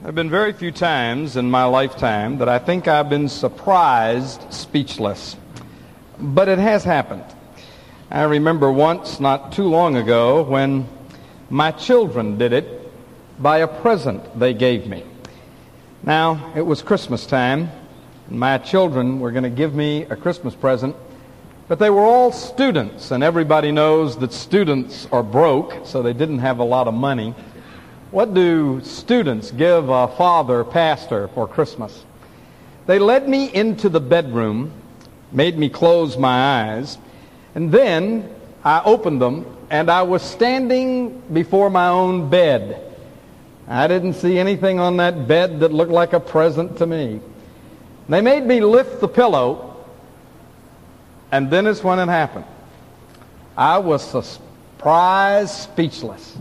There have been very few times in my lifetime that I think I've been surprised speechless. But it has happened. I remember once, not too long ago, when my children did it by a present they gave me. Now, it was Christmas time, and my children were going to give me a Christmas present, but they were all students, and everybody knows that students are broke, so they didn't have a lot of money. What do students give a father pastor for Christmas? They led me into the bedroom, made me close my eyes, and then I opened them, and I was standing before my own bed. I didn't see anything on that bed that looked like a present to me. They made me lift the pillow, and then is when it happened. I was surprised, speechless.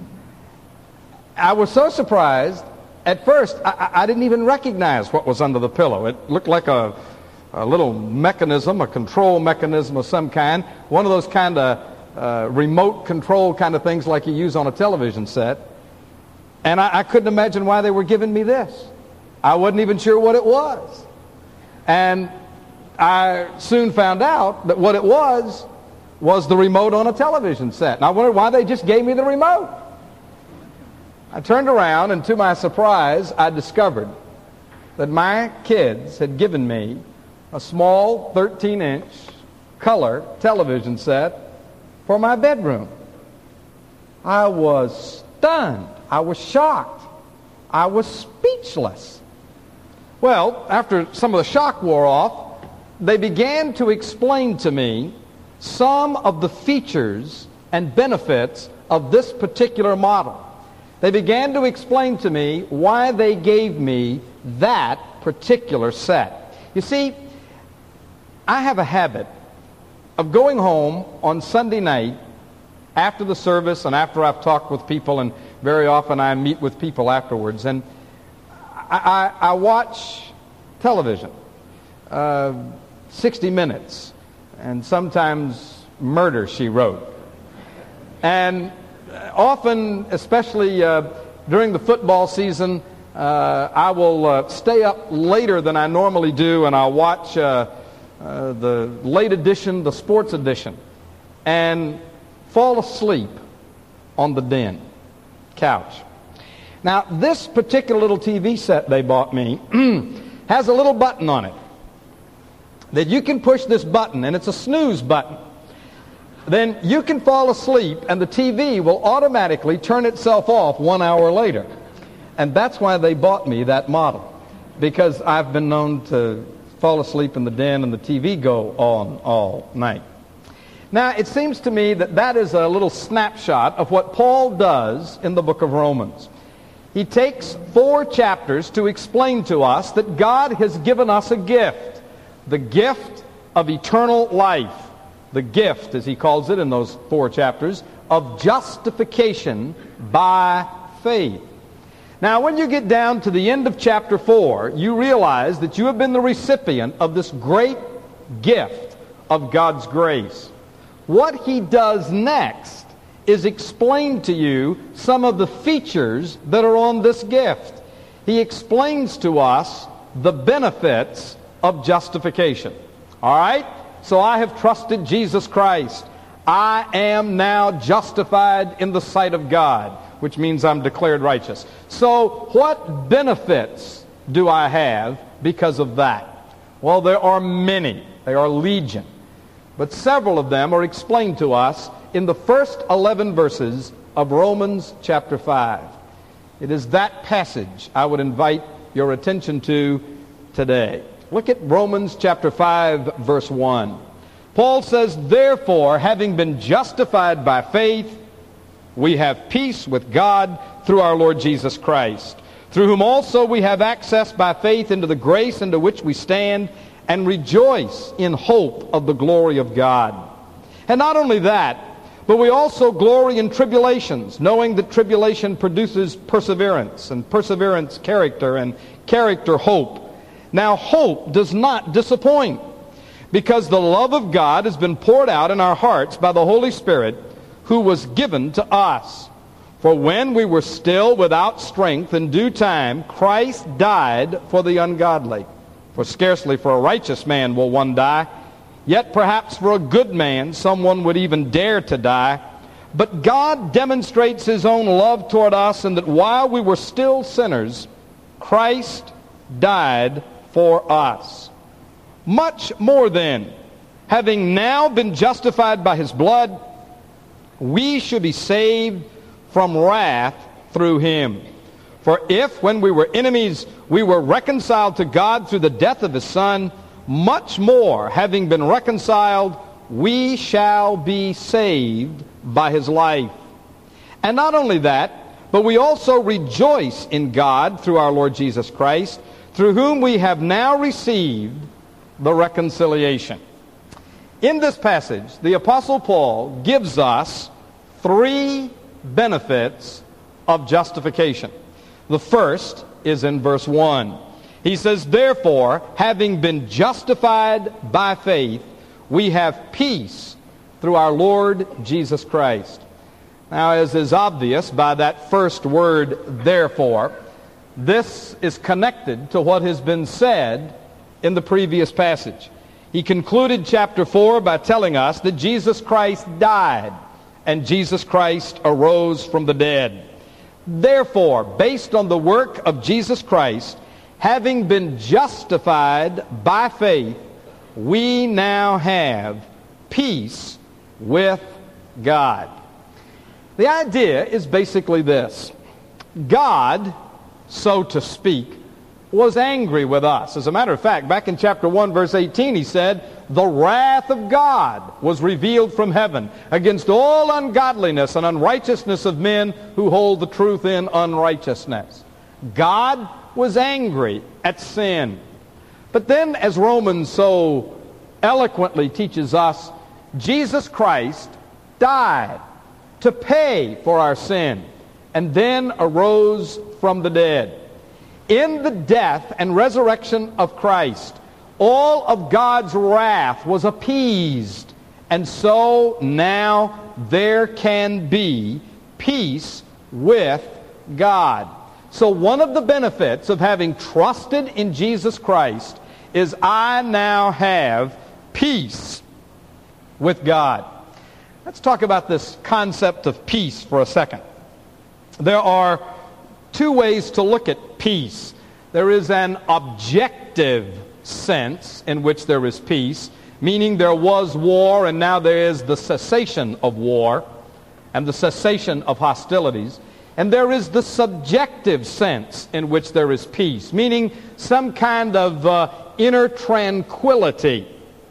I was so surprised, at first, I didn't even recognize what was under the pillow. It looked like a little mechanism, a control mechanism of some kind, one of those kind of remote control kind of things like you use on a television set. And I couldn't imagine why they were giving me this. I wasn't even sure what it was. And I soon found out that what it was the remote on a television set. And I wondered why they just gave me the remote. I turned around, and to my surprise, I discovered that my kids had given me a small 13-inch color television set for my bedroom. I was stunned. I was shocked. I was speechless. Well, after some of the shock wore off, they began to explain to me some of the features and benefits of this particular model. They began to explain to me why they gave me that particular set. You see, I have a habit of going home on Sunday night after the service and after I've talked with people, and very often I meet with people afterwards, and I watch television, 60 Minutes, and sometimes Murder, She Wrote. And often, especially during the football season, I will stay up later than I normally do, and I'll watch the late edition, the sports edition, and fall asleep on the den couch. Now, this particular little TV set they bought me has a little button on it that you can push this button, and it's a snooze button. Then you can fall asleep, and the TV will automatically turn itself off 1 hour later. And that's why they bought me that model, because I've been known to fall asleep in the den and the TV go on all night. Now, it seems to me that that is a little snapshot of what Paul does in the book of Romans. He takes 4 chapters to explain to us that God has given us a gift, the gift of eternal life. The gift, as he calls it in those 4 chapters, of justification by faith. Now, when you get down to the end of chapter 4, you realize that you have been the recipient of this great gift of God's grace. What he does next is explain to you some of the features that are on this gift. He explains to us the benefits of justification. All right? So I have trusted Jesus Christ. I am now justified in the sight of God, which means I'm declared righteous. So what benefits do I have because of that? Well, there are many. They are legion. But several of them are explained to us in the first 11 verses of Romans chapter 5. It is that passage I would invite your attention to today. Look at Romans chapter 5, verse 1. Paul says, "Therefore, having been justified by faith, we have peace with God through our Lord Jesus Christ, through whom also we have access by faith into the grace into which we stand, and rejoice in hope of the glory of God. And not only that, but we also glory in tribulations, knowing that tribulation produces perseverance, and perseverance character, and character hope. Now hope does not disappoint, because the love of God has been poured out in our hearts by the Holy Spirit who was given to us. For when we were still without strength, in due time, Christ died for the ungodly. For scarcely for a righteous man will one die, yet perhaps for a good man someone would even dare to die. But God demonstrates his own love toward us, in that while we were still sinners, Christ died for us. Much more then, having now been justified by his blood, we should be saved from wrath through him. For if, when we were enemies, we were reconciled to God through the death of his Son, much more, having been reconciled, we shall be saved by his life. And not only that, but we also rejoice in God through our Lord Jesus Christ, through whom we have now received the reconciliation. In this passage, the Apostle Paul gives us three benefits of justification. The first is in verse 1. He says, therefore, having been justified by faith, we have peace through our Lord Jesus Christ. Now, as is obvious by that first word, therefore, this is connected to what has been said in the previous passage. He concluded chapter 4 by telling us that Jesus Christ died and Jesus Christ arose from the dead. Therefore, based on the work of Jesus Christ, having been justified by faith, we now have peace with God. The idea is basically this. God, so to speak, was angry with us. As a matter of fact, back in chapter 1, verse 18, he said, the wrath of God was revealed from heaven against all ungodliness and unrighteousness of men who hold the truth in unrighteousness. God was angry at sin. But then, as Romans so eloquently teaches us, Jesus Christ died to pay for our sin and then arose from the dead. In the death and resurrection of Christ, all of God's wrath was appeased. And so now there can be peace with God. So one of the benefits of having trusted in Jesus Christ is I now have peace with God. Let's talk about this concept of peace for a second. There are two ways to look at peace. There is an objective sense in which there is peace, meaning there was war and now there is the cessation of war and the cessation of hostilities. And there is the subjective sense in which there is peace, meaning some kind of inner tranquility.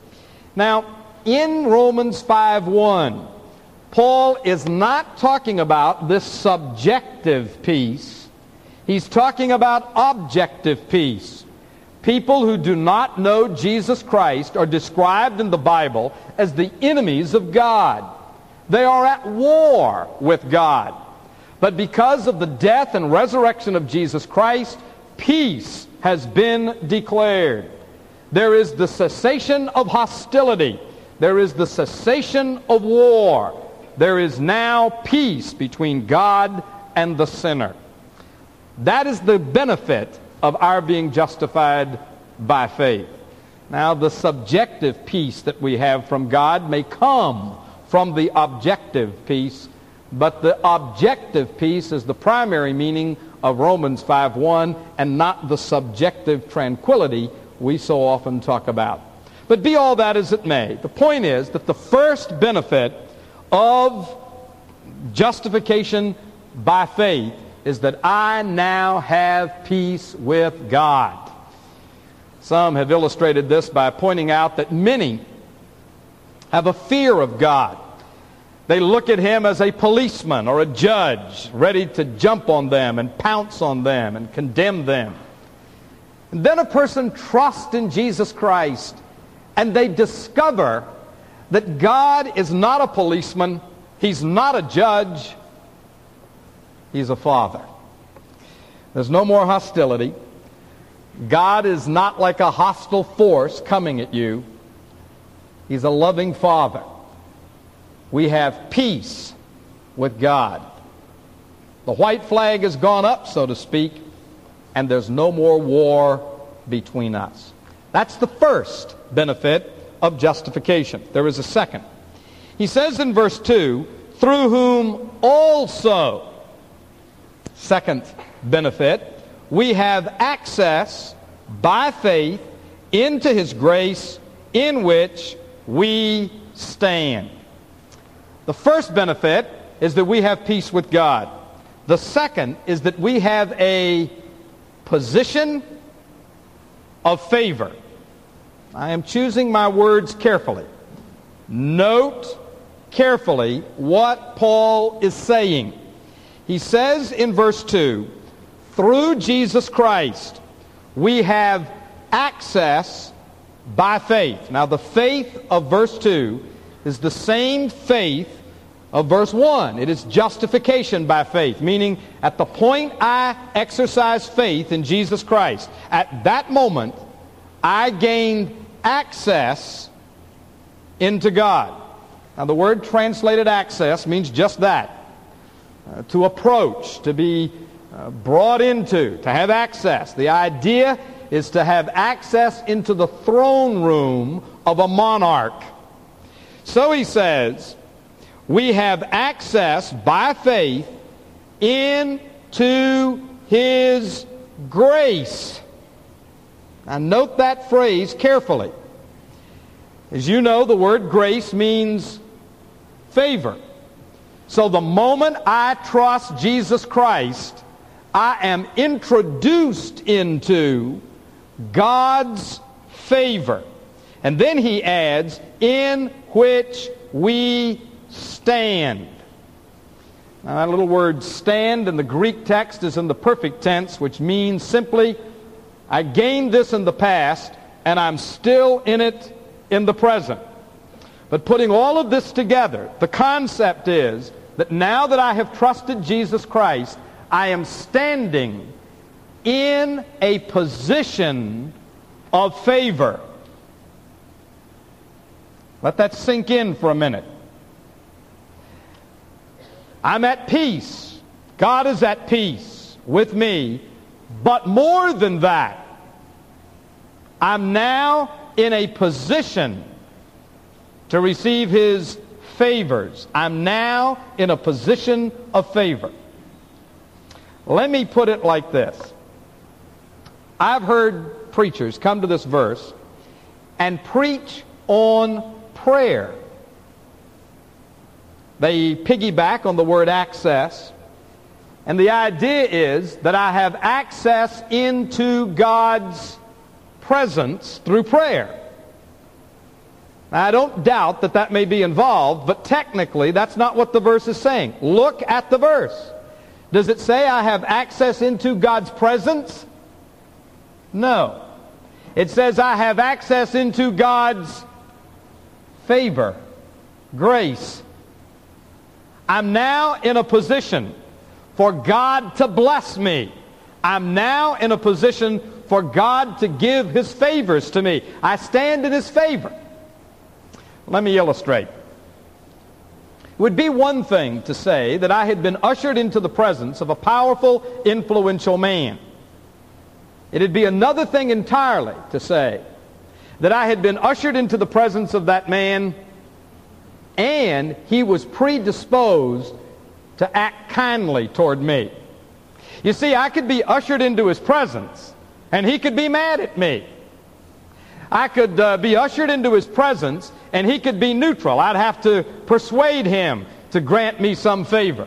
Now, in Romans 5:1, Paul is not talking about this subjective peace. He's talking about objective peace. People who do not know Jesus Christ are described in the Bible as the enemies of God. They are at war with God. But because of the death and resurrection of Jesus Christ, peace has been declared. There is the cessation of hostility. There is the cessation of war. There is now peace between God and the sinner. That is the benefit of our being justified by faith. Now, the subjective peace that we have from God may come from the objective peace, but the objective peace is the primary meaning of Romans 5:1 and not the subjective tranquility we so often talk about. But be all that as it may, the point is that the first benefit of justification by faith is that I now have peace with God. Some have illustrated this by pointing out that many have a fear of God. They look at him as a policeman or a judge ready to jump on them and pounce on them and condemn them. And then a person trusts in Jesus Christ and they discover that God is not a policeman, he's not a judge, he's a father. There's no more hostility. God is not like a hostile force coming at you. He's a loving father. We have peace with God. The white flag has gone up, so to speak, and there's no more war between us. That's the first benefit of justification. There is a second. He says in verse 2, through whom also, second benefit, we have access by faith into his grace in which we stand. The first benefit is that we have peace with God. The second is that we have a position of favor. I am choosing my words carefully. Note carefully what Paul is saying. He says in verse 2, through Jesus Christ, we have access by faith. Now the faith of verse 2 is the same faith of verse 1. It is justification by faith, meaning at the point I exercise faith in Jesus Christ, at that moment I gained access into God. Now the word translated access means just that. To approach, to be brought into, to have access. The idea is to have access into the throne room of a monarch. So he says, we have access by faith into his grace. Now note that phrase carefully. As you know, the word grace means favor. So the moment I trust Jesus Christ, I am introduced into God's favor. And then he adds, in which we stand. Now that little word stand in the Greek text is in the perfect tense, which means simply, I gained this in the past, and I'm still in it in the present. But putting all of this together, the concept is that now that I have trusted Jesus Christ, I am standing in a position of favor. Let that sink in for a minute. I'm at peace. God is at peace with me. But more than that, I'm now in a position to receive his favors. I'm now in a position of favor. Let me put it like this. I've heard preachers come to this verse and preach on prayer. They piggyback on the word access, and the idea is that I have access into God's presence through prayer. Now, I don't doubt that that may be involved, but technically that's not what the verse is saying. Look at the verse. Does it say I have access into God's presence? No. It says I have access into God's favor, grace. I'm now in a position for God to bless me. I'm now in a position for God to give his favors to me. I stand in his favor. Let me illustrate. It would be one thing to say that I had been ushered into the presence of a powerful, influential man. It would be another thing entirely to say that I had been ushered into the presence of that man and he was predisposed to act kindly toward me. You see, I could be ushered into his presence and he could be mad at me. I could be ushered into his presence and he could be neutral. I'd have to persuade him to grant me some favor.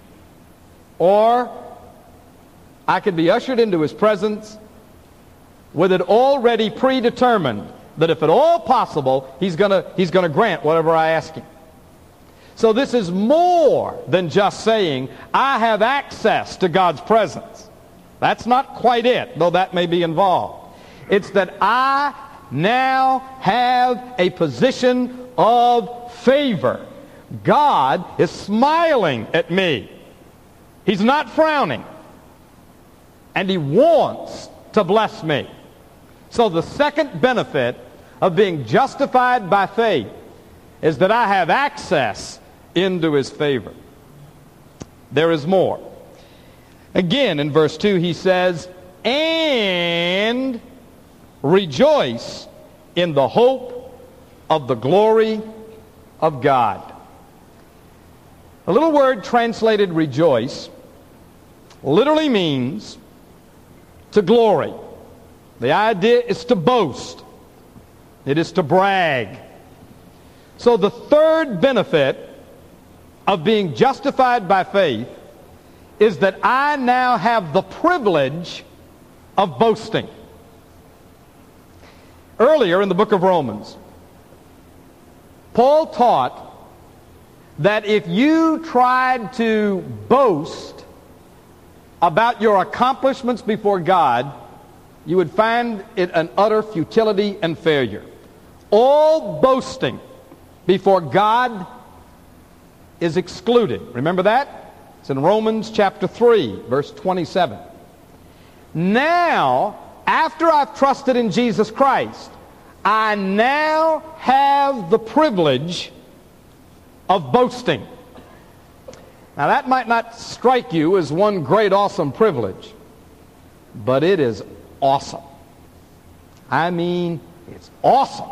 Or I could be ushered into his presence with it already predetermined that if at all possible, he's going to grant whatever I ask him. So this is more than just saying, I have access to God's presence. That's not quite it, though that may be involved. It's that I now have a position of favor. God is smiling at me. He's not frowning. And he wants to bless me. So the second benefit of being justified by faith is that I have access into his favor. There is more. Again, in verse 2, he says, and rejoice in the hope of the glory of God. The little word translated rejoice literally means to glory. The idea is to boast. It is to brag. So the third benefit of being justified by faith is that I now have the privilege of boasting. Earlier in the book of Romans, Paul taught that if you tried to boast about your accomplishments before God, you would find it an utter futility and failure. All boasting before God is excluded. Remember that? It's in Romans chapter 3, verse 27. Now, after I've trusted in Jesus Christ, I now have the privilege of boasting. Now, that might not strike you as one great, awesome privilege, but it is awesome. I mean, it's awesome.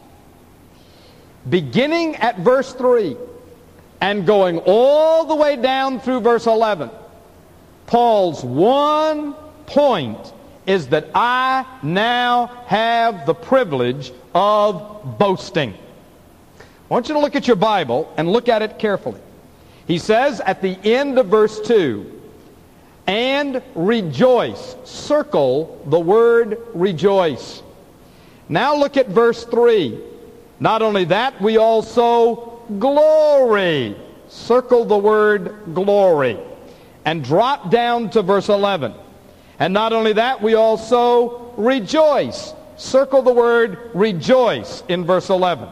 Beginning at verse 3 and going all the way down through verse 11, Paul's one point is that I now have the privilege of boasting. I want you to look at your Bible and look at it carefully. He says at the end of verse 2, and rejoice. Circle the word rejoice. Now look at verse 3. Not only that, we also glory. Circle the word glory. And drop down to verse 11. And not only that, we also rejoice. Circle the word rejoice in verse 11.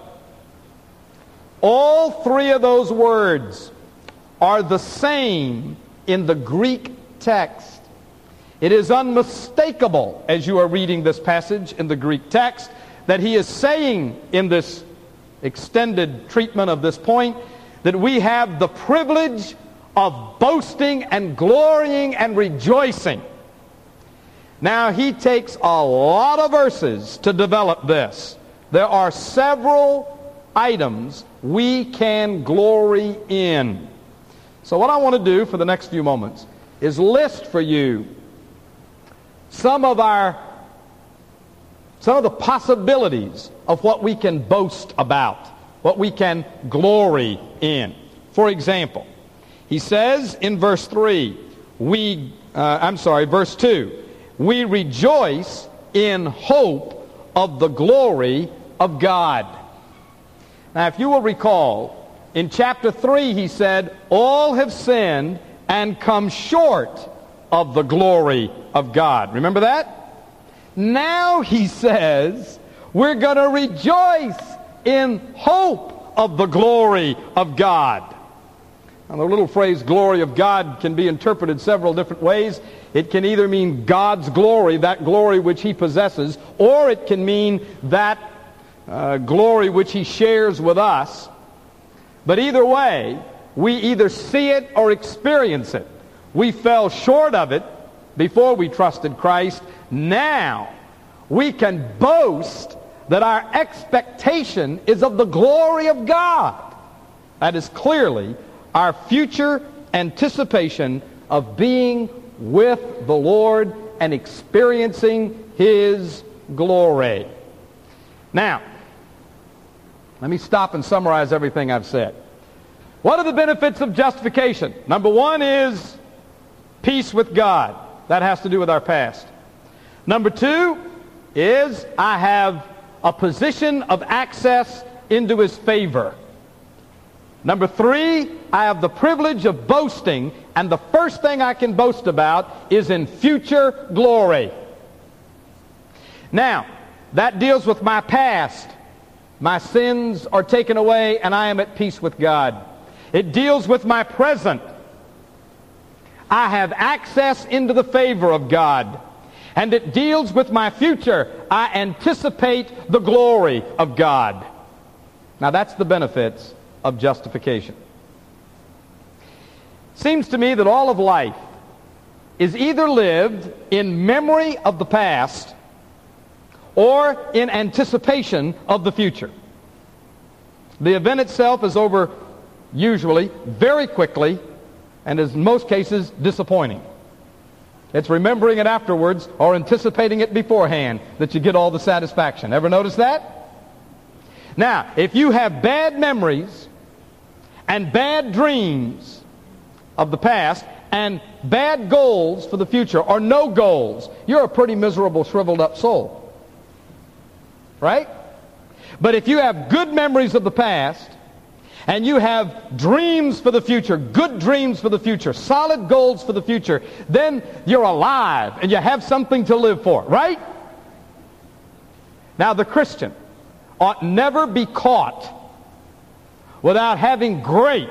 All three of those words are the same in the Greek text. It is unmistakable as you are reading this passage in the Greek text that he is saying in this extended treatment of this point that we have the privilege of boasting and glorying and rejoicing. Now, he takes a lot of verses to develop this. There are several items we can glory in. So what I want to do for the next few moments is list for you some of the possibilities of what we can boast about, what we can glory in. For example, he says in verse 3, verse 2, we rejoice in hope of the glory of God. Now, if you will recall, in chapter 3 he said, all have sinned and come short of the glory of God. Remember that? Now he says, we're going to rejoice in hope of the glory of God. Now, the little phrase glory of God can be interpreted several different ways. It can either mean God's glory, that glory which he possesses, or it can mean that glory which he shares with us. But either way, we either see it or experience it. We fell short of it before we trusted Christ. Now we can boast that our expectation is of the glory of God. That is clearly our future anticipation of being with the Lord and experiencing his glory. Now, let me stop and summarize everything I've said. What are the benefits of justification? Number one is peace with God. That has to do with our past. Number two is I have a position of access into his favor. Number three, I have the privilege of boasting, and the first thing I can boast about is in future glory. Now, that deals with my past. My sins are taken away and I am at peace with God. It deals with my present. I have access into the favor of God. And it deals with my future. I anticipate the glory of God. Now that's the benefits of justification. Seems to me that all of life is either lived in memory of the past or in anticipation of the future. The event itself is over usually very quickly and is in most cases disappointing. It's remembering it afterwards or anticipating it beforehand that you get all the satisfaction. Ever notice that? Now, if you have bad memories and bad dreams of the past and bad goals for the future or no goals, you're a pretty miserable, shriveled up soul. Right? But if you have good memories of the past and you have dreams for the future, good dreams for the future, solid goals for the future, then you're alive and you have something to live for, right? Now, the Christian ought never be caught without having great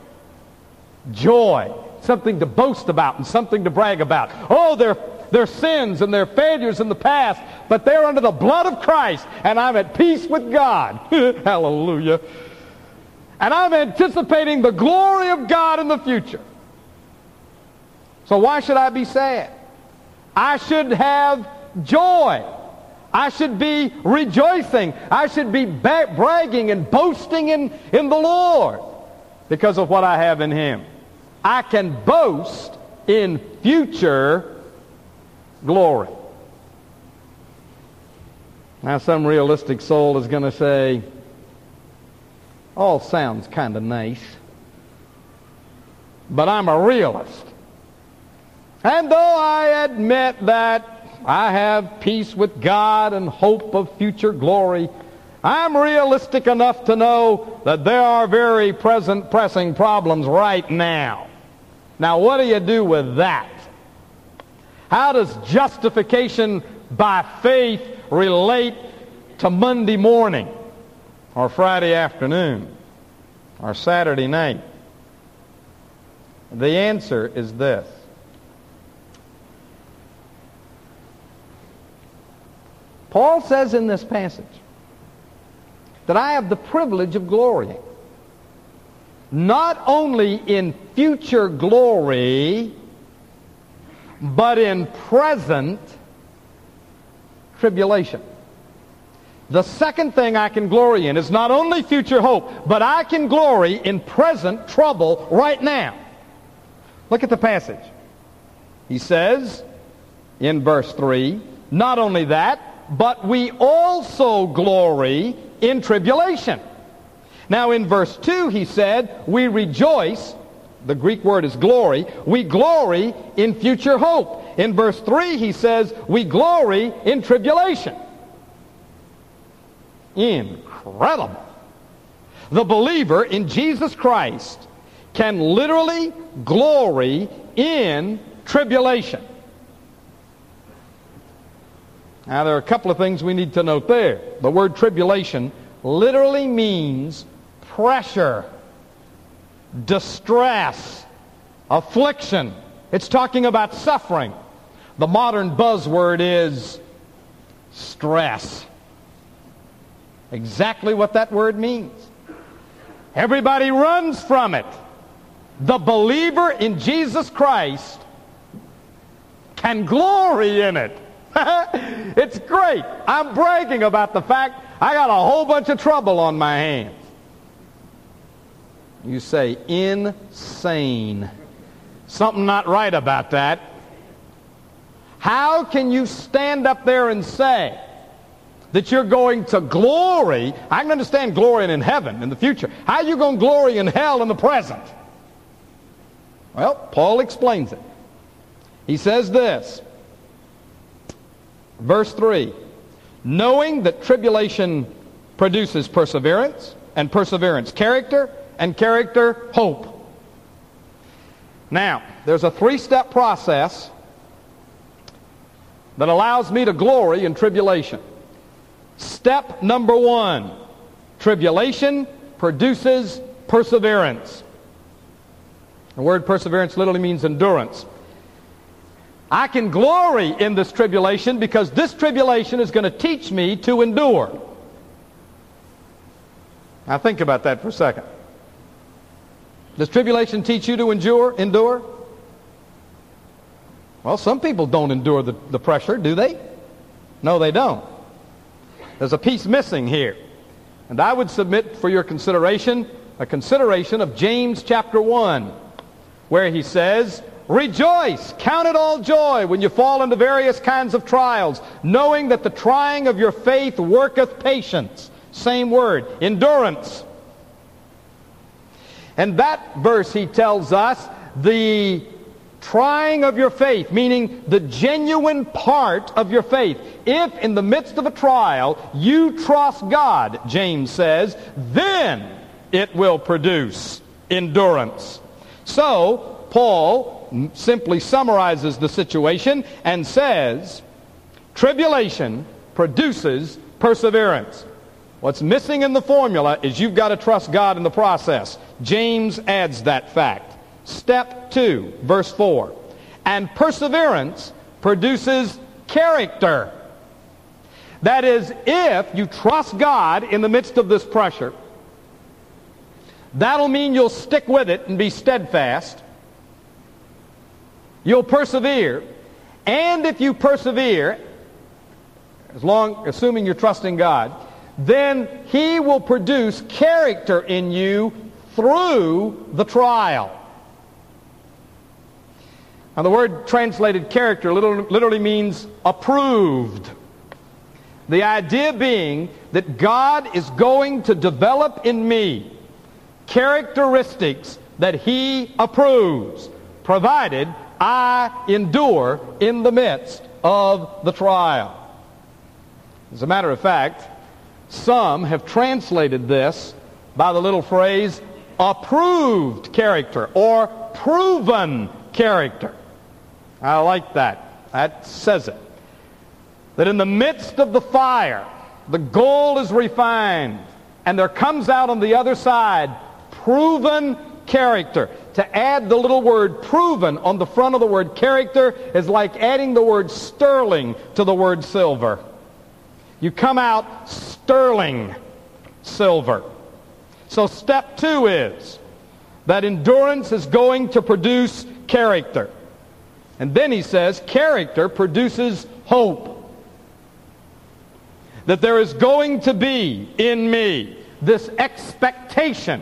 joy, something to boast about and something to brag about. Oh, their sins and their failures in the past, but they're under the blood of Christ, and I'm at peace with God. Hallelujah. And I'm anticipating the glory of God in the future. So why should I be sad? I should have joy. I should be rejoicing. I should be bragging and boasting in the Lord because of what I have in Him. I can boast in future glory. Now, some realistic soul is going to say, all sounds kind of nice, but I'm a realist. And though I admit that I have peace with God and hope of future glory, I'm realistic enough to know that there are very pressing problems right now. Now, what do you do with that? How does justification by faith relate to Monday morning or Friday afternoon or Saturday night? The answer is this. Paul says in this passage that I have the privilege of glorying not only in future glory, but in present tribulation. The second thing I can glory in is not only future hope, but I can glory in present trouble right now. Look at the passage. He says in verse 3, not only that, but we also glory in tribulation. Now in verse 2 he said, we rejoice, the Greek word is glory, we glory in future hope. In verse 3 he says, we glory in tribulation. Incredible. The believer in Jesus Christ can literally glory in tribulation. Now there are a couple of things we need to note there. The word tribulation literally means pressure, distress, affliction. It's talking about suffering. The modern buzzword is stress. Exactly what that word means. Everybody runs from it. The believer in Jesus Christ can glory in it. It's great. I'm bragging about the fact I got a whole bunch of trouble on my hands. You say, insane. Something not right about that. How can you stand up there and say that you're going to glory? I can understand glorying in heaven in the future. How are you going to glory in hell in the present? Well, Paul explains it. He says this, verse 3, knowing that tribulation produces perseverance, and perseverance character, and character hope. Now, there's a three-step process that allows me to glory in tribulation. Step number 1, tribulation produces perseverance. The word perseverance literally means endurance. I can glory in this tribulation because this tribulation is going to teach me to endure. Now think about that for a second. Does tribulation teach you to endure? Well, some people don't endure the pressure, do they? No, they don't. There's a piece missing here. And I would submit for your consideration a consideration of James chapter 1, where he says, rejoice, count it all joy when you fall into various kinds of trials, knowing that the trying of your faith worketh patience. Same word, endurance. And that verse, he tells us, the trying of your faith, meaning the genuine part of your faith. If in the midst of a trial you trust God, James says, then it will produce endurance. So, Paul simply summarizes the situation and says, tribulation produces perseverance. What's missing in the formula is you've got to trust God in the process. James adds that fact. Step 2, verse 4. And perseverance produces character. That is, if you trust God in the midst of this pressure, that'll mean you'll stick with it and be steadfast. You'll persevere. And if you persevere, assuming you're trusting God, then He will produce character in you through the trial. Now, the word translated character literally means approved. The idea being that God is going to develop in me characteristics that He approves, provided I endure in the midst of the trial. As a matter of fact, some have translated this by the little phrase, approved character or proven character. I like that. That says it. That in the midst of the fire, the gold is refined, and there comes out on the other side proven character. To add the little word proven on the front of the word character is like adding the word sterling to the word silver. You come out sterling silver. So step 2 is that endurance is going to produce character. And then he says, character produces hope. That there is going to be in me this expectation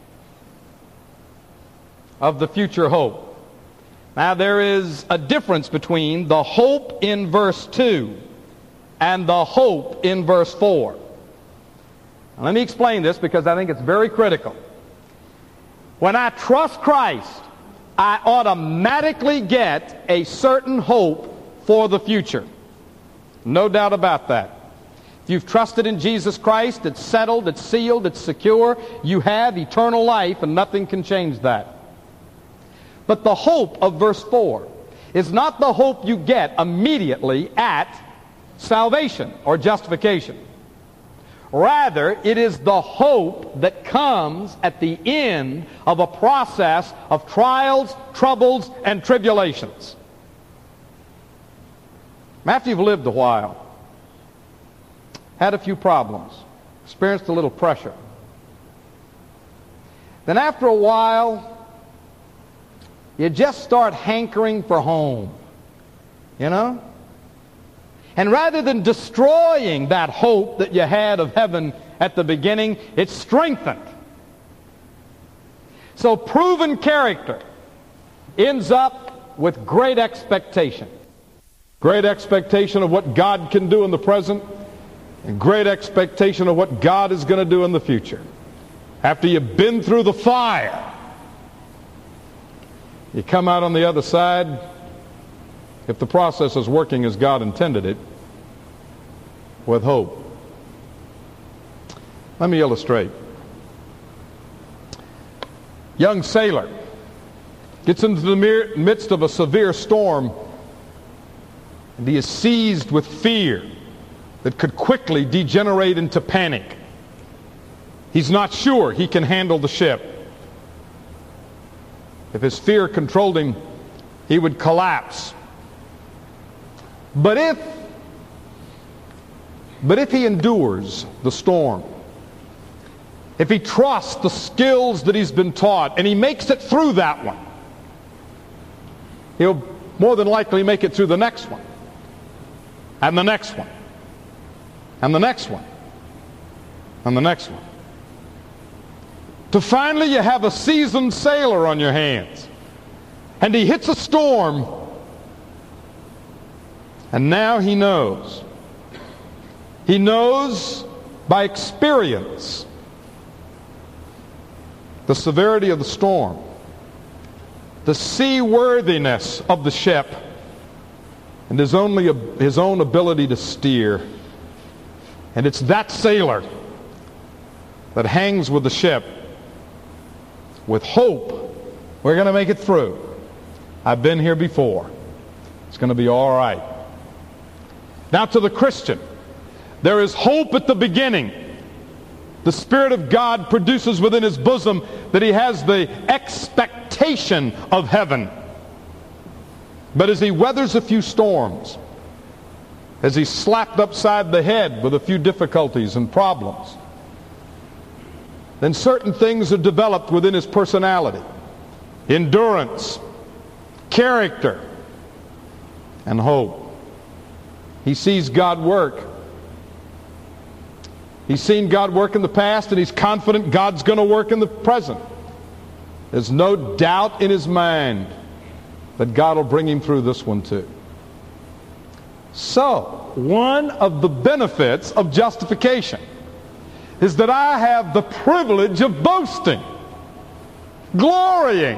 of the future hope. Now there is a difference between the hope in verse 2 and the hope in verse 4. Now, let me explain this because I think it's very critical. When I trust Christ, I automatically get a certain hope for the future. No doubt about that. If you've trusted in Jesus Christ, it's settled, it's sealed, it's secure. You have eternal life, and nothing can change that. But the hope of verse 4 is not the hope you get immediately at salvation or justification. Rather, it is the hope that comes at the end of a process of trials, troubles, and tribulations. After you've lived a while, had a few problems, experienced a little pressure, then after a while, you just start hankering for home, you know? And rather than destroying that hope that you had of heaven at the beginning, it's strengthened. So proven character ends up with great expectation. Great expectation of what God can do in the present, and great expectation of what God is going to do in the future. After you've been through the fire, you come out on the other side, if the process is working as God intended it, with hope. Let me illustrate. Young sailor gets into the midst of a severe storm, and he is seized with fear that could quickly degenerate into panic. He's not sure he can handle the ship. If his fear controlled him, he would collapse. But if he endures the storm, if he trusts the skills that he's been taught, and he makes it through that one, he'll more than likely make it through the next one, and the next one, and the next one, and the next one. To finally you have a seasoned sailor on your hands, and he hits a storm, and now he knows. He knows by experience the severity of the storm, the seaworthiness of the ship, and his own ability to steer. And it's that sailor that hangs with the ship with hope. We're going to make it through. I've been here before. It's going to be all right. Now, to the Christian, there is hope at the beginning. The Spirit of God produces within his bosom that he has the expectation of heaven. But as he weathers a few storms, as he's slapped upside the head with a few difficulties and problems, then certain things are developed within his personality: endurance, character, and hope. He sees God work. He's seen God work in the past, and he's confident God's going to work in the present. There's no doubt in his mind that God will bring him through this one too. So, one of the benefits of justification is that I have the privilege of boasting, glorying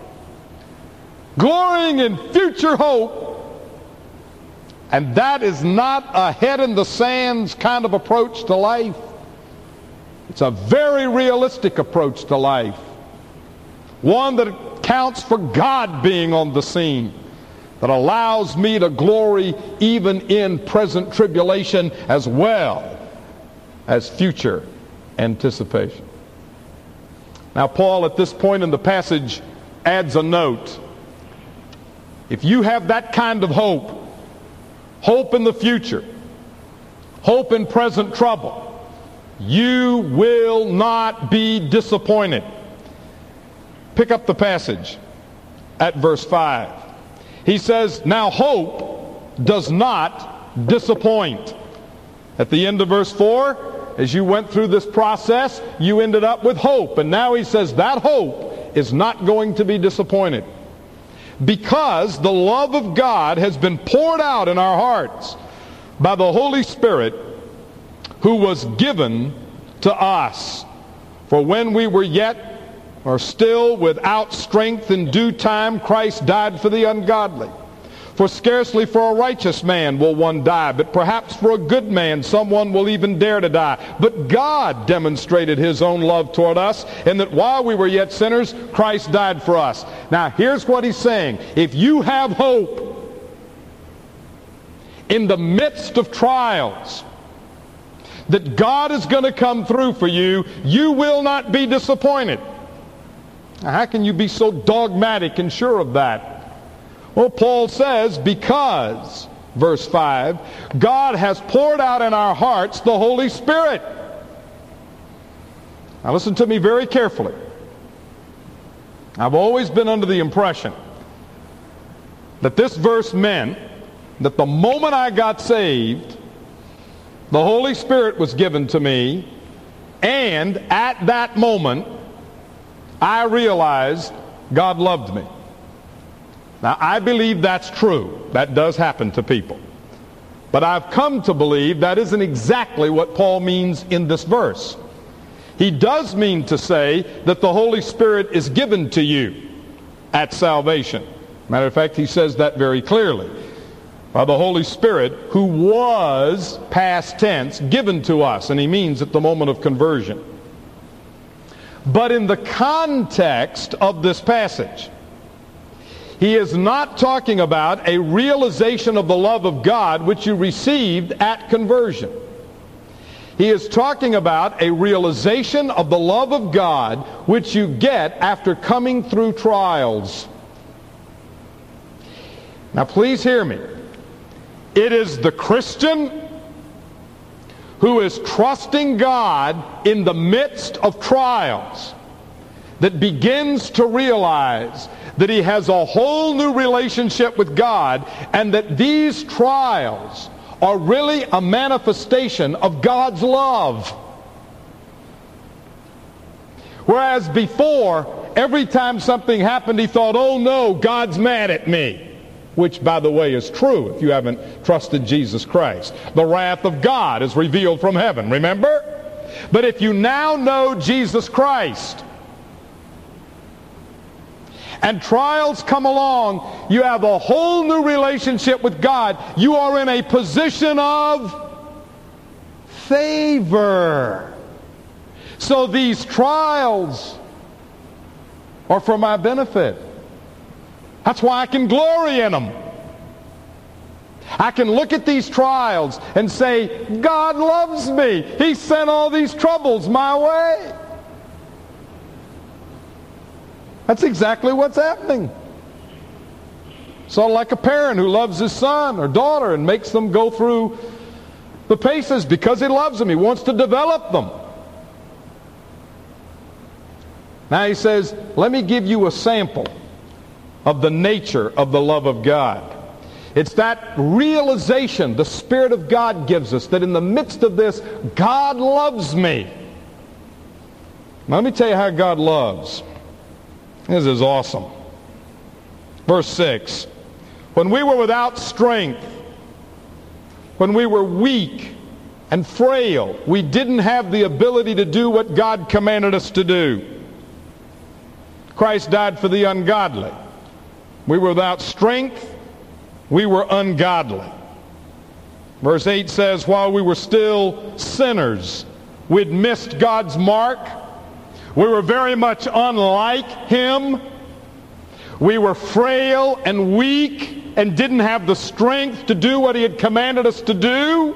in future hope. And that is not a head-in-the-sands kind of approach to life. It's a very realistic approach to life. One that accounts for God being on the scene, that allows me to glory even in present tribulation as well as future anticipation. Now, Paul, at this point in the passage, adds a note. If you have that kind of hope, hope in the future, hope in present trouble, you will not be disappointed. Pick up the passage at verse 5. He says, now hope does not disappoint. At the end of verse 4, as you went through this process, you ended up with hope. And now he says that hope is not going to be disappointed, because the love of God has been poured out in our hearts by the Holy Spirit who was given to us. For when we were yet or still without strength, in due time Christ died for the ungodly. For scarcely for a righteous man will one die, but perhaps for a good man someone will even dare to die. But God demonstrated his own love toward us, in that while we were yet sinners, Christ died for us. Now here's what he's saying. If you have hope in the midst of trials, that God is going to come through for you, you will not be disappointed. Now, how can you be so dogmatic and sure of that? Well, Paul says, because, verse 5, God has poured out in our hearts the Holy Spirit. Now listen to me very carefully. I've always been under the impression that this verse meant that the moment I got saved, the Holy Spirit was given to me, and at that moment, I realized God loved me. Now, I believe that's true. That does happen to people. But I've come to believe that isn't exactly what Paul means in this verse. He does mean to say that the Holy Spirit is given to you at salvation. Matter of fact, he says that very clearly. By the Holy Spirit, who was, past tense, given to us. And he means at the moment of conversion. But in the context of this passage, he is not talking about a realization of the love of God which you received at conversion. He is talking about a realization of the love of God which you get after coming through trials. Now please hear me. It is the Christian who is trusting God in the midst of trials that begins to realize that he has a whole new relationship with God, and that these trials are really a manifestation of God's love. Whereas before, every time something happened, he thought, oh no, God's mad at me. Which, by the way, is true if you haven't trusted Jesus Christ. The wrath of God is revealed from heaven, remember? But if you now know Jesus Christ, and trials come along, you have a whole new relationship with God. You are in a position of favor. So these trials are for my benefit. That's why I can glory in them. I can look at these trials and say, God loves me. He sent all these troubles my way. That's exactly what's happening. So like a parent who loves his son or daughter and makes them go through the paces because he loves them. He wants to develop them. Now he says, let me give you a sample of the nature of the love of God. It's that realization the Spirit of God gives us, that in the midst of this, God loves me. Now, let me tell you how God loves. This is awesome. Verse 6. When we were without strength, when we were weak and frail, we didn't have the ability to do what God commanded us to do. Christ died for the ungodly. We were without strength. We were ungodly. Verse 8 says, while we were still sinners, we'd missed God's mark. We were very much unlike Him. We were frail and weak and didn't have the strength to do what He had commanded us to do.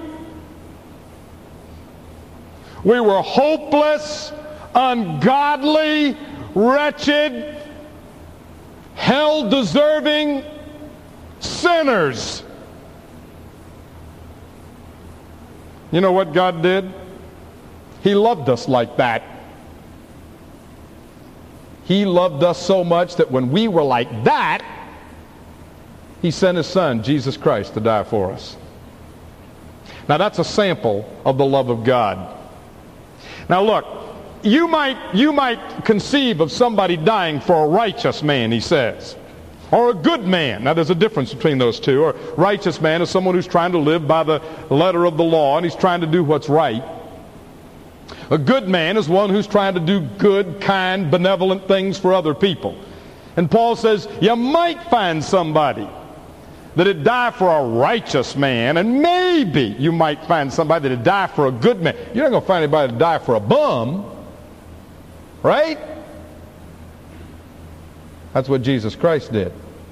We were hopeless, ungodly, wretched, hell-deserving sinners. You know what God did? He loved us like that. He loved us so much that when we were like that, He sent His Son, Jesus Christ, to die for us. Now that's a sample of the love of God. Now look, you might conceive of somebody dying for a righteous man, he says, or a good man. Now there's a difference between those two. A righteous man is someone who's trying to live by the letter of the law and he's trying to do what's right. A good man is one who's trying to do good, kind, benevolent things for other people. And Paul says, you might find somebody that'd die for a righteous man, and maybe you might find somebody that'd die for a good man. You're not going to find anybody that'd die for a bum. Right? That's what Jesus Christ did.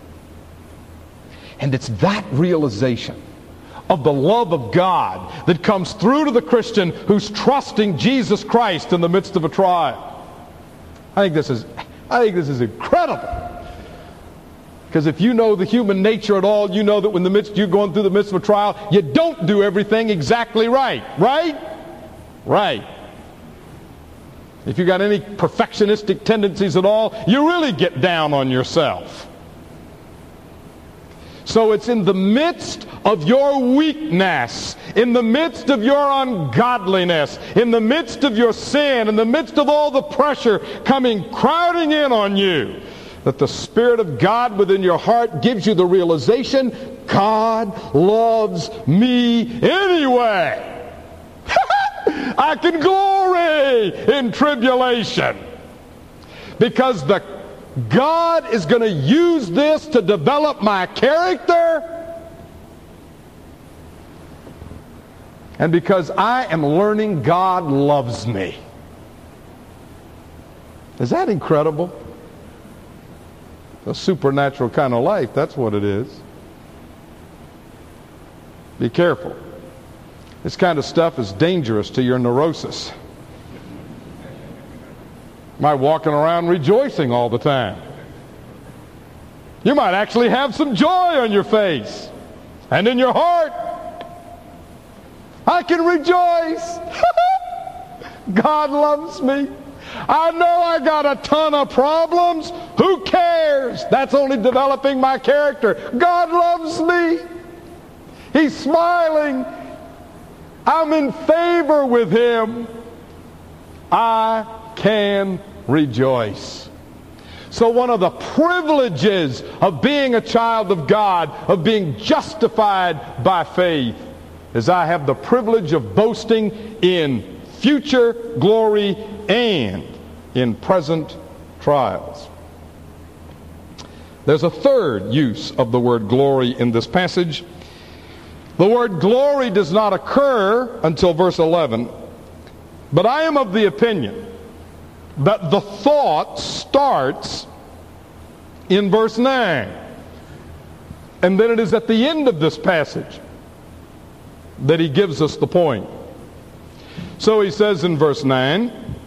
And it's that realization of the love of God that comes through to the Christian who's trusting Jesus Christ in the midst of a trial. I think this is incredible. Because if you know the human nature at all, you know that when you're going through the midst of a trial, you don't do everything exactly right. Right? Right. If you got any perfectionistic tendencies at all, you really get down on yourself. So it's in the midst of your weakness, in the midst of your ungodliness, in the midst of your sin, in the midst of all the pressure coming crowding in on you, that the Spirit of God within your heart gives you the realization, God loves me anyway. I can glory in tribulation because God is going to use this to develop my character, and because I am learning God loves me. Is that incredible? A supernatural kind of life, that's what it is. Be careful. This kind of stuff is dangerous to your neurosis. You might walking around rejoicing all the time. You might actually have some joy on your face and in your heart. I can rejoice. God loves me. I know I got a ton of problems. Who cares? That's only developing my character. God loves me. He's smiling. I'm in favor with Him. I can rejoice. So one of the privileges of being a child of God, of being justified by faith, is I have the privilege of boasting in future glory and in present trials. There's a third use of the word glory in this passage. The word glory does not occur until verse 11, but I am of the opinion that the thought starts in verse 9, and then it is at the end of this passage that he gives us the point. So he says in verse 9,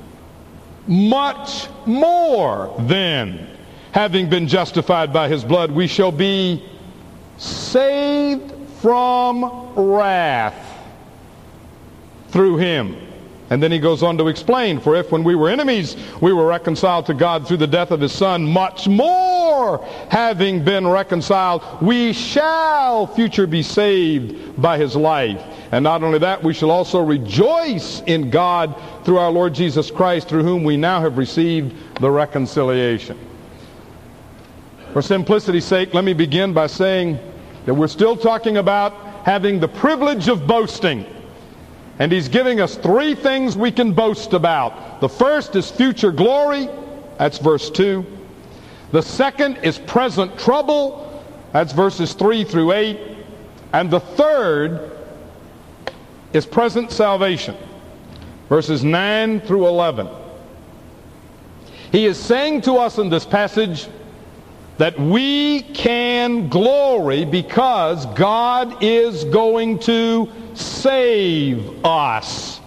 much more then, having been justified by His blood, we shall be saved from wrath through Him. And then he goes on to explain, for if when we were enemies we were reconciled to God through the death of His Son, much more having been reconciled we shall future be saved by His life. And not only that, we shall also rejoice in God through our Lord Jesus Christ, through whom we now have received the reconciliation. For simplicity's sake, let me begin by saying that we're still talking about having the privilege of boasting. And he's giving us three things we can boast about. The first is future glory. That's verse 2. The second is present trouble. That's verses 3 through 8. And the third is present salvation. Verses 9 through 11. He is saying to us in this passage that we can glory because God is going to save us.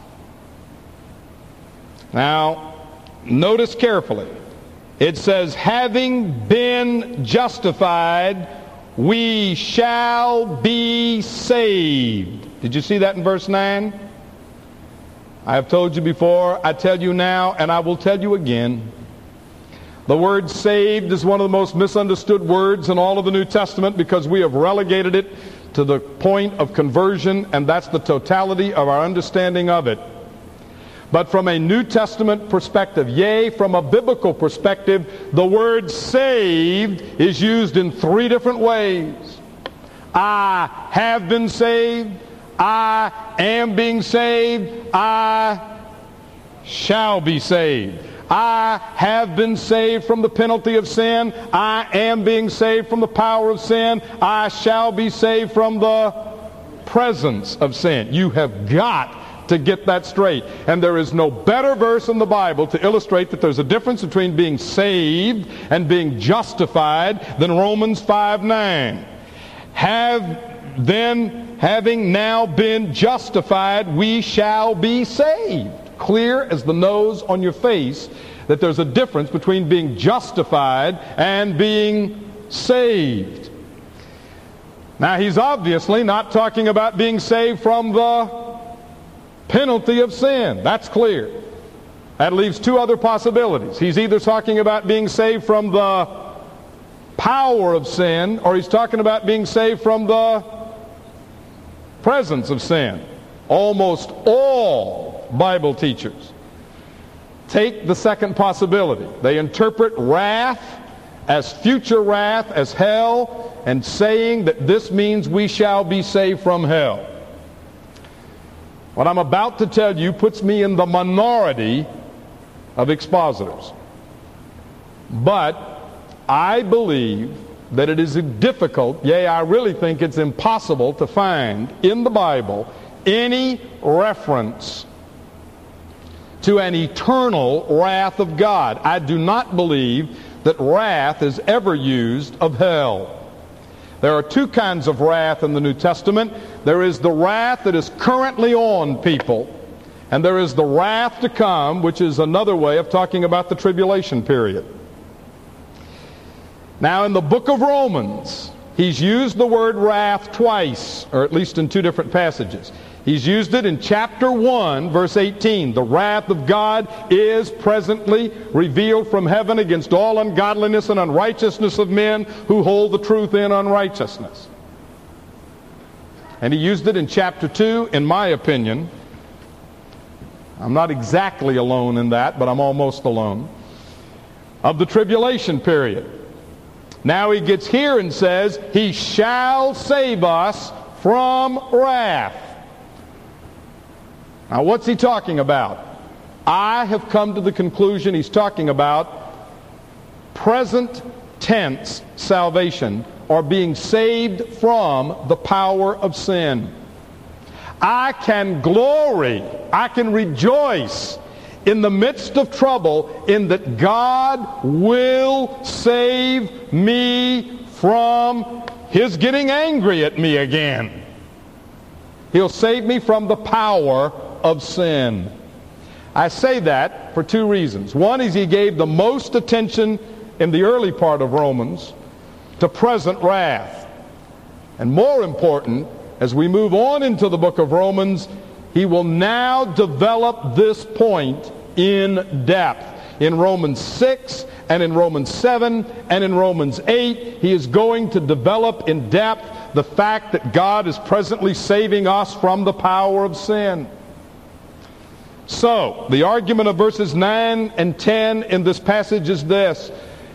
Now, notice carefully. It says, having been justified, we shall be saved. Did you see that in verse 9? I have told you before, I tell you now, and I will tell you again. The word saved is one of the most misunderstood words in all of the New Testament because we have relegated it to the point of conversion, and that's the totality of our understanding of it. But from a New Testament perspective, yea, from a biblical perspective, the word saved is used in three different ways. I have been saved. I am being saved. I shall be saved. I have been saved from the penalty of sin. I am being saved from the power of sin. I shall be saved from the presence of sin. You have got to get that straight. And there is no better verse in the Bible to illustrate that there's a difference between being saved and being justified than Romans 5:9. Having now been justified, we shall be saved. Clear as the nose on your face that there's a difference between being justified and being saved. Now, he's obviously not talking about being saved from the penalty of sin. That's clear. That leaves two other possibilities. He's either talking about being saved from the power of sin, or he's talking about being saved from the presence of sin. Almost all Bible teachers take the second possibility. They interpret wrath as future wrath, as hell, and saying that this means we shall be saved from hell. What I'm about to tell you puts me in the minority of expositors. But I believe that it is difficult, yea, I really think it's impossible to find in the Bible any reference to an eternal wrath of God. I do not believe that wrath is ever used of hell. There are two kinds of wrath in the New Testament. There is the wrath that is currently on people, and there is the wrath to come, which is another way of talking about the tribulation period. Now, in the book of Romans, he's used the word wrath twice, or at least in two different passages. He's used it in chapter 1, verse 18. The wrath of God is presently revealed from heaven against all ungodliness and unrighteousness of men who hold the truth in unrighteousness. And he used it in chapter 2, in my opinion. I'm not exactly alone in that, but I'm almost alone. Of the tribulation period. Now he gets here and says, he shall save us from wrath. Now what's he talking about? I have come to the conclusion he's talking about present tense salvation, or being saved from the power of sin. I can glory, I can rejoice in the midst of trouble in that God will save me from His getting angry at me again. He'll save me from the power of sin. I say that for two reasons. One is he gave the most attention in the early part of Romans to present wrath. And more important, as we move on into the book of Romans, he will now develop this point in depth. In Romans 6 and in Romans 7 and in Romans 8, he is going to develop in depth the fact that God is presently saving us from the power of sin. So, the argument of verses 9 and 10 in this passage is this.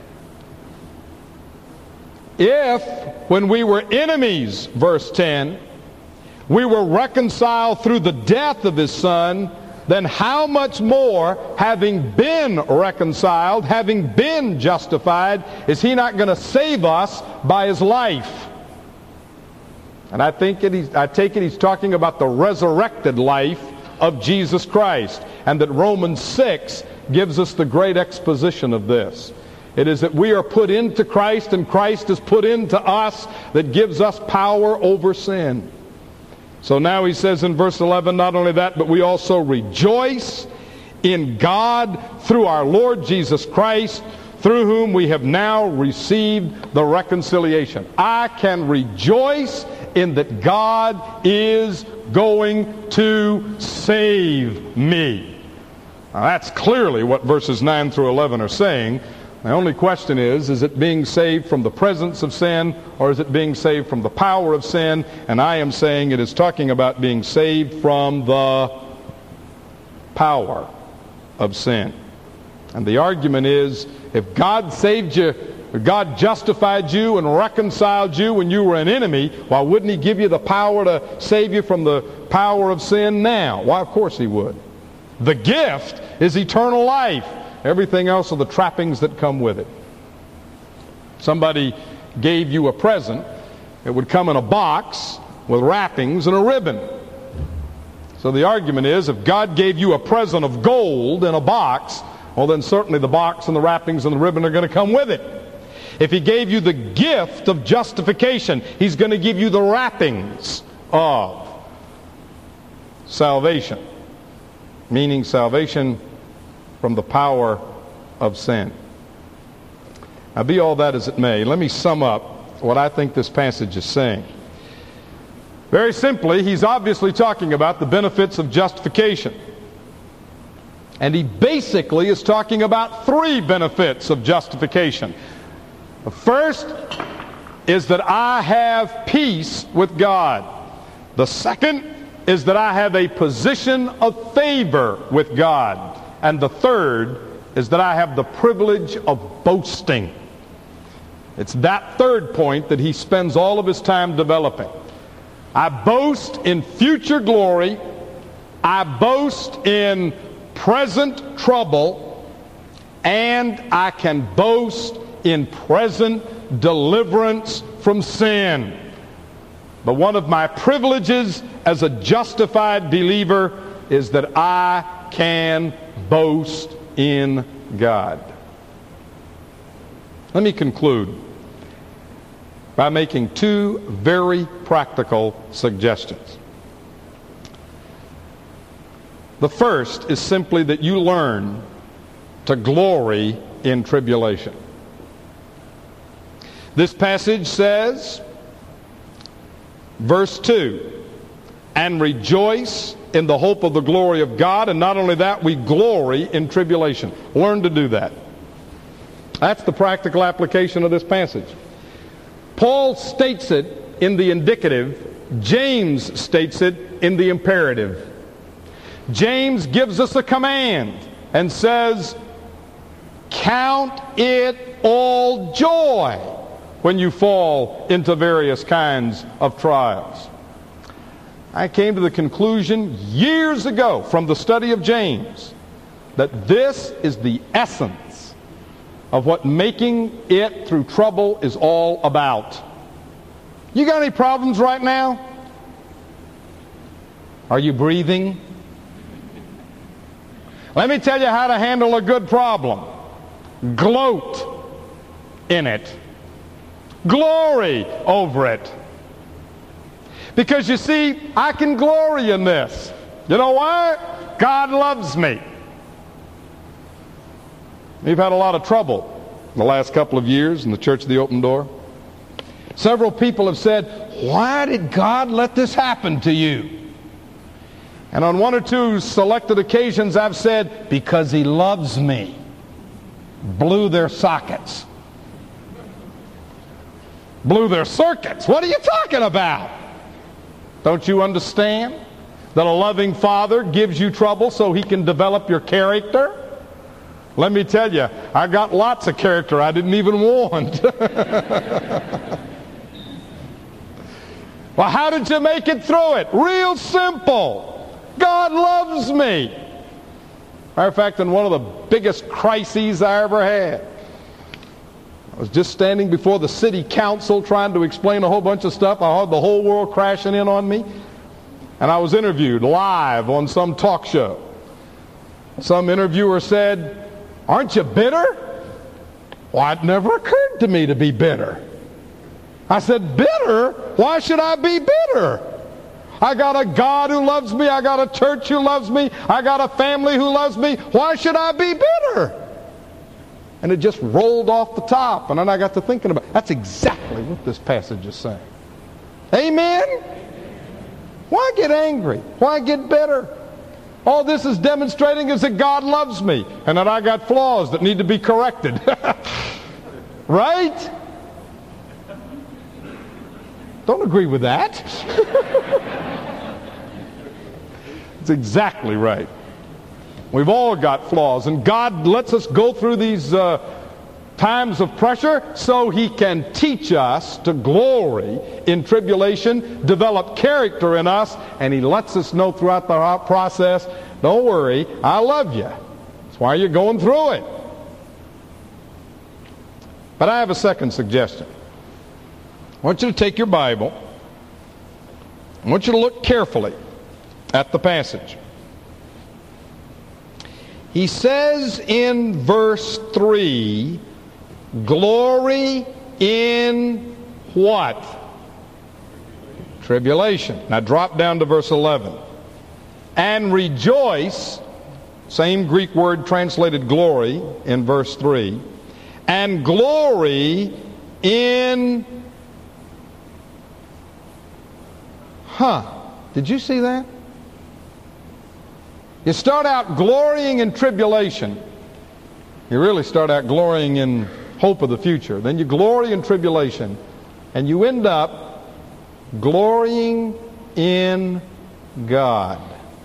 If, when we were enemies, verse 10, we were reconciled through the death of His Son, then how much more, having been reconciled, having been justified, is He not going to save us by His life? And I take it he's talking about the resurrected life of Jesus Christ, and that Romans 6 gives us the great exposition of this. It is that we are put into Christ and Christ is put into us that gives us power over sin. So now he says in verse 11, not only that, but we also rejoice in God through our Lord Jesus Christ, through whom we have now received the reconciliation. I can rejoice in that God is going to save me. Now that's clearly what verses 9 through 11 are saying. The only question is it being saved from the presence of sin, or is it being saved from the power of sin? And I am saying it is talking about being saved from the power of sin. And the argument is, if God saved you, if God justified you and reconciled you when you were an enemy, why wouldn't He give you the power to save you from the power of sin now? Why, of course He would. The gift is eternal life. Everything else are the trappings that come with it. Somebody gave you a present. It would come in a box with wrappings and a ribbon. So the argument is, if God gave you a present of gold in a box, well then certainly the box and the wrappings and the ribbon are going to come with it. If He gave you the gift of justification, He's going to give you the wrappings of salvation. Meaning salvation from the power of sin. Now, be all that as it may, let me sum up what I think this passage is saying. Very simply, he's obviously talking about the benefits of justification. And he basically is talking about three benefits of justification. The first is that I have peace with God. The second is that I have a position of favor with God. And the third is that I have the privilege of boasting. It's that third point that he spends all of his time developing. I boast in future glory. I boast in present trouble. And I can boast in present deliverance from sin. But one of my privileges as a justified believer is that I can boast in God. Let me conclude by making two very practical suggestions. The first is simply that you learn to glory in tribulation. This passage says, verse 2, and rejoice in the hope of the glory of God. And not only that, we glory in tribulation. Learn to do that. That's the practical application of this passage. Paul states it in the indicative. James states it in the imperative. James gives us a command and says, count it all joy when you fall into various kinds of trials. I came to the conclusion years ago from the study of James that this is the essence of what making it through trouble is all about. You got any problems right now? Are you breathing? Let me tell you how to handle a good problem. Gloat in it. Glory over it. Because you see, I can glory in this. You know why? God loves me. We've had a lot of trouble in the last couple of years in the Church of the Open Door. Several people have said, why did God let this happen to you? And on one or two selected occasions I've said, because He loves me. Blew their sockets. Blew their circuits. What are you talking about? Don't you understand that a loving Father gives you trouble so He can develop your character? Let me tell you, I got lots of character I didn't even want. Well, how did you make it through it? Real simple. God loves me. Matter of fact, in one of the biggest crises I ever had, I was just standing before the city council trying to explain a whole bunch of stuff. I had the whole world crashing in on me. And I was interviewed live on some talk show. Some interviewer said, aren't you bitter? Well, it never occurred to me to be bitter. I said, bitter? Why should I be bitter? I got a God who loves me. I got a church who loves me. I got a family who loves me. Why should I be bitter? And it just rolled off the top. And then I got to thinking about it. That's exactly what this passage is saying. Amen? Why get angry? Why get bitter? All this is demonstrating is that God loves me and that I got flaws that need to be corrected. Right? Don't agree with that. It's exactly right. We've all got flaws, and God lets us go through these times of pressure so He can teach us to glory in tribulation, develop character in us, and He lets us know throughout the process, don't worry, I love you. That's why you're going through it. But I have a second suggestion. I want you to take your Bible. I want you to look carefully at the passage. He says in verse 3, glory in what? Tribulation. Now drop down to verse 11. And rejoice, same Greek word translated glory in verse 3, and glory in... Did you see that? You start out glorying in tribulation. You really start out glorying in hope of the future. Then you glory in tribulation. And you end up glorying in God.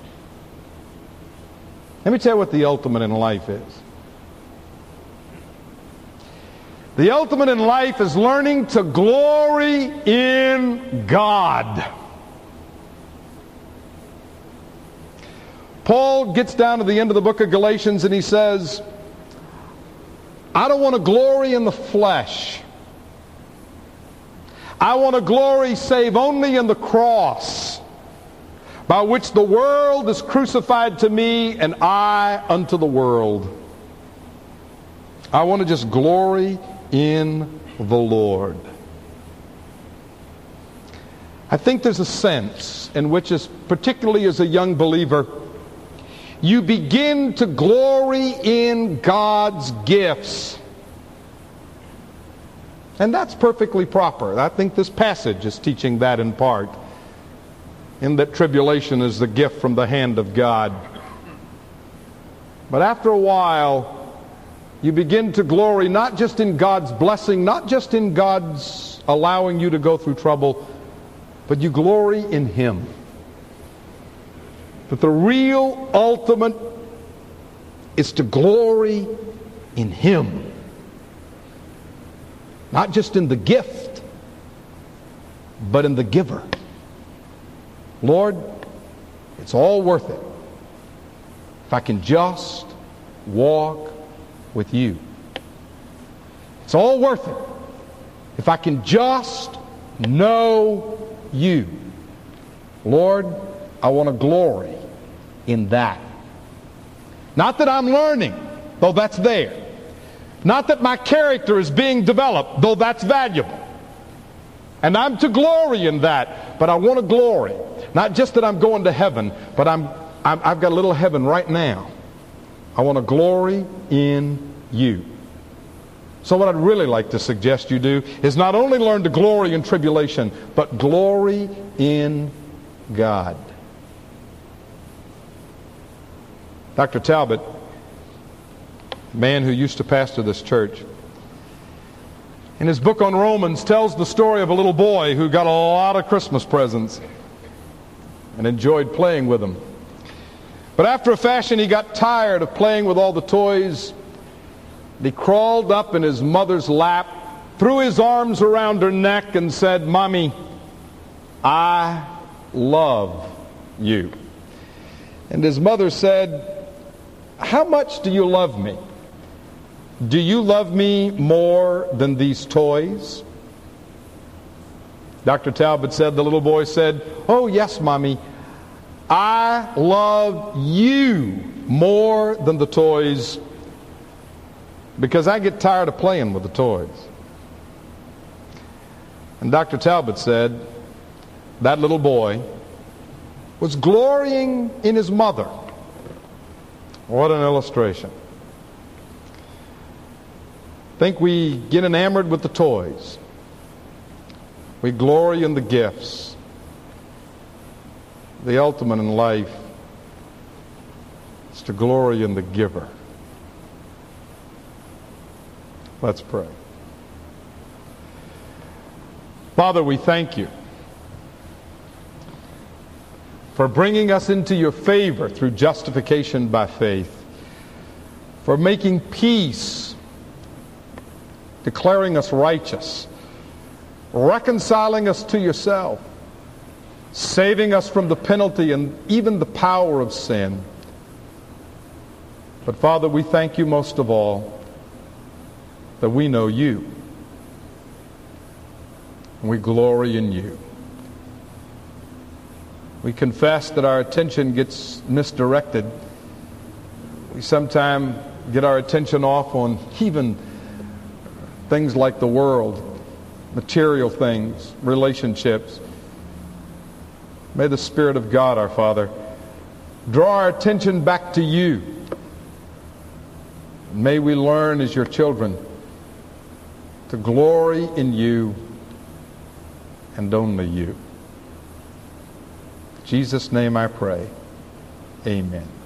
Let me tell you what the ultimate in life is. The ultimate in life is learning to glory in God. Paul gets down to the end of the book of Galatians and he says, I don't want to glory in the flesh. I want to glory save only in the cross, by which the world is crucified to me and I unto the world. I want to just glory in the Lord. I think there's a sense in which, particularly as a young believer, you begin to glory in God's gifts. And that's perfectly proper. I think this passage is teaching that in part. in that tribulation is the gift from the hand of God. But after a while, you begin to glory not just in God's blessing, not just in God's allowing you to go through trouble, but you glory in Him. That the real ultimate is to glory in Him. Not just in the gift, but in the giver. Lord, it's all worth it if I can just walk with you. It's all worth it if I can just know you. Lord, I want to glory in that. Not that I'm learning, though that's there. Not that my character is being developed, though that's valuable. And I'm to glory in that, but I want to glory. Not just that I'm going to heaven, but I've got a little heaven right now. I want to glory in you. So what I'd really like to suggest you do is not only learn to glory in tribulation, but glory in God. Dr. Talbot, a man who used to pastor this church, in his book on Romans tells the story of a little boy who got a lot of Christmas presents and enjoyed playing with them. But after a fashion, he got tired of playing with all the toys. He crawled up in his mother's lap, threw his arms around her neck and said, "Mommy, I love you." And his mother said, "How much do you love me? Do you love me more than these toys?" Dr. Talbot said, the little boy said, "Oh yes, Mommy, I love you more than the toys because I get tired of playing with the toys." And Dr. Talbot said that little boy was glorying in his mother. What an illustration. I think we get enamored with the toys. We glory in the gifts. The ultimate in life is to glory in the giver. Let's pray. Father, we thank you for bringing us into your favor through justification by faith, for making peace, declaring us righteous, reconciling us to yourself, saving us from the penalty and even the power of sin. But Father, we thank you most of all that we know you. And we glory in you. We confess that our attention gets misdirected. We sometimes get our attention off on even things like the world, material things, relationships. May the Spirit of God, our Father, draw our attention back to you. May we learn as your children to glory in you and only you. In Jesus' name I pray. Amen.